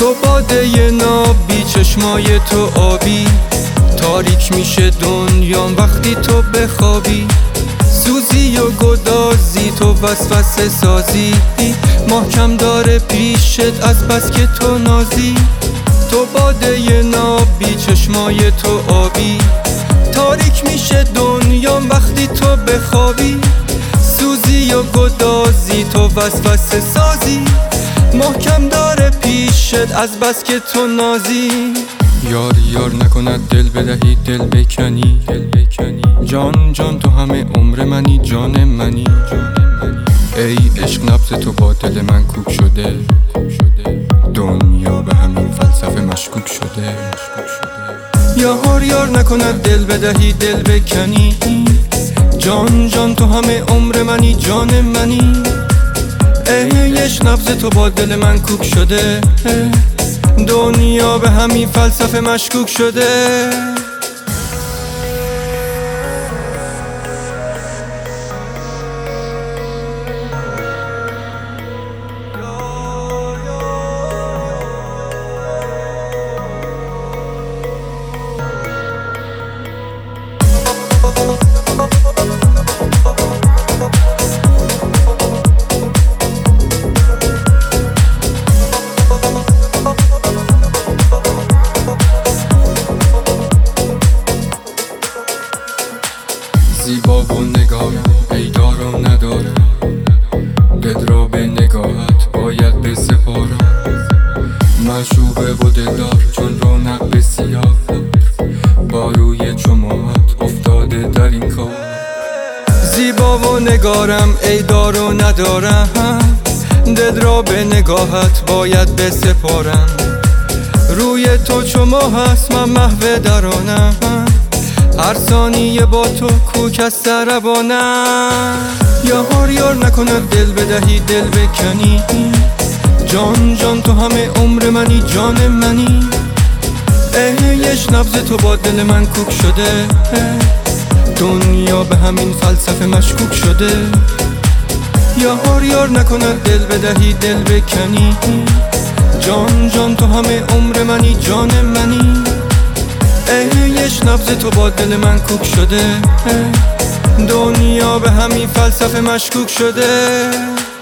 تو باده نابی، چشمای تو آبی، تاریک میشه دنیام وقتی تو بخوابی. سوزی و گدازی، تو وسوسه سازی، محکم داره پیشت از بس که تو نازی. تو باده نابی، چشمای تو آبی، تاریک میشه دنیام وقتی تو بخوابی. سوزی و گدازی، تو وسوسه سازی، محکم داره پیشت از بس که تو نازی. یار یار نکند دل بدهی دل بکنی، جان جان تو همه عمر منی، جان منی. ای عشق نبض تو با دل من کوک شده، دنیا به همین فلسفه مشکوک شده. یار یار نکند دل بدهی دل بکنی، جان جان تو همه عمر منی، جان منی. ای عشق نبض تو با دل من کوک شده، دنیا به همین فلسفه مشکوک شده. زیبا و نگارم ای دار و ندارم، دل را به نگاهت باید بسپارم. معشوقه و دلدار چون رونق بسیار، با روی چماهت افتاده در این کار. زیبا و نگارم ای دار و ندارم، دل را به نگاهت باید بسپارم. روی تو چو ماه هست من محو درانم، هر ثانیه با تو کوک از سربانم. یار یار نکند دل بدهی دل بکنی، جان جان تو همه عمر منی، جان منی. ای عشق نبض تو با دل من کوک شده، دنیا به همین فلسفه مشکوک شده. یار یار نکند دل بدهی دل بکنی، جان جان تو همه عمر منی، جان منی. ای عشق نبض تو با دل من کوک شده، دنیا به همین فلسفه مشکوک شده.